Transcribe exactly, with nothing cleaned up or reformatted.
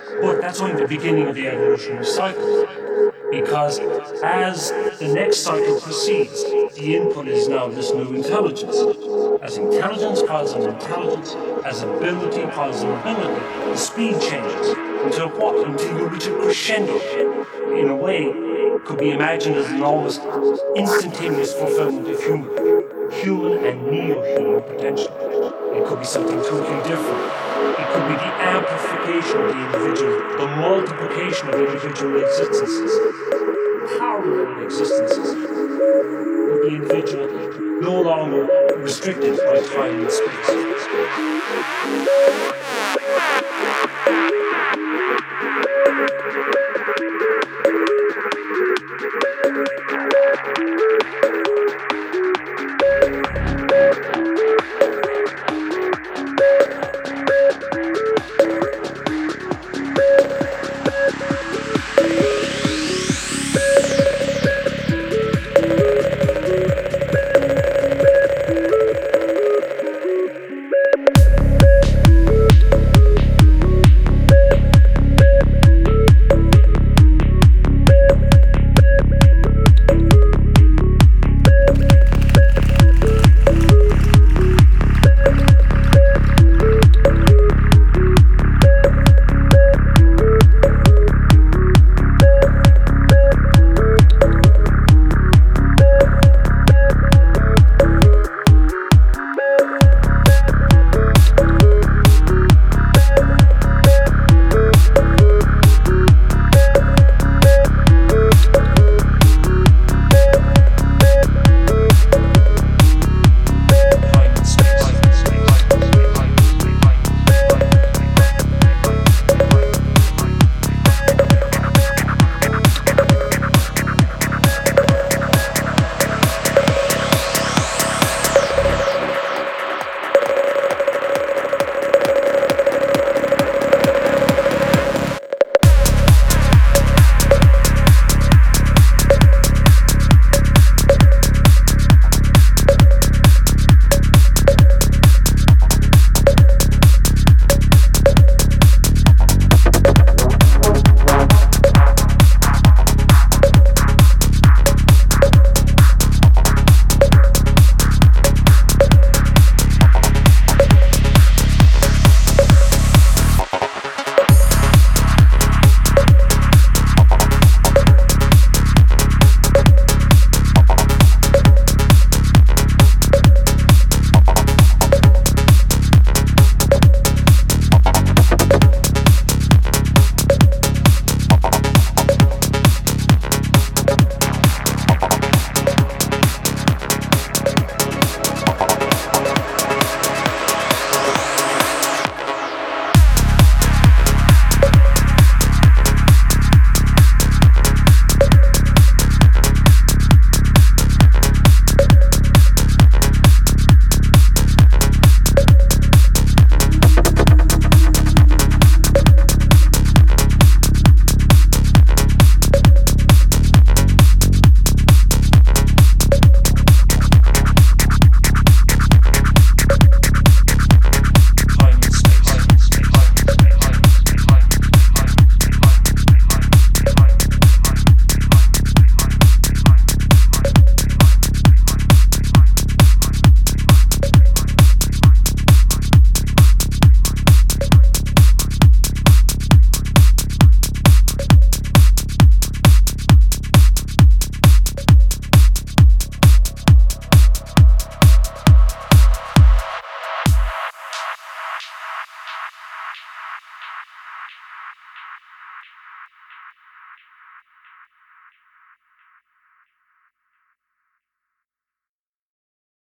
But that's only the beginning of the evolutionary cycle. Because as the next cycle proceeds, the input is now this new intelligence. As intelligence piles on intelligence, as ability piles on ability, the speed changes until what? Until you reach a crescendo. In a way, could be imagined as an almost instantaneous fulfillment of human, human and neo-human potential. It could be something totally different. It could be the amplification of the individual, the multiplication of individual existences, parallel existences, with the individual no longer restricted by time and space.